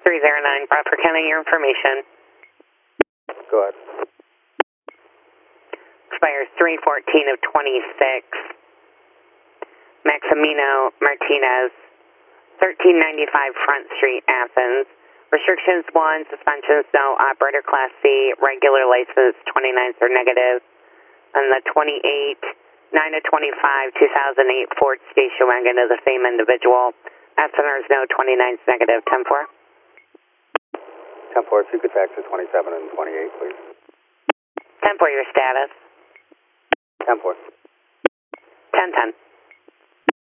309, Crawford County, your information. Go ahead. Expires 3/14 of 26. Maximino Martinez, 1395 Front Street, Athens. Restrictions 1, suspensions no, operator class C, regular license, 29s are negative. And the 28, 9 of 25, 2008 Ford station wagon to the same individual. SNRs no, 29s negative, 10-4. 10-4, if you could taxi 27 and 28, please. 10-4, your status. 10-4. 10-10.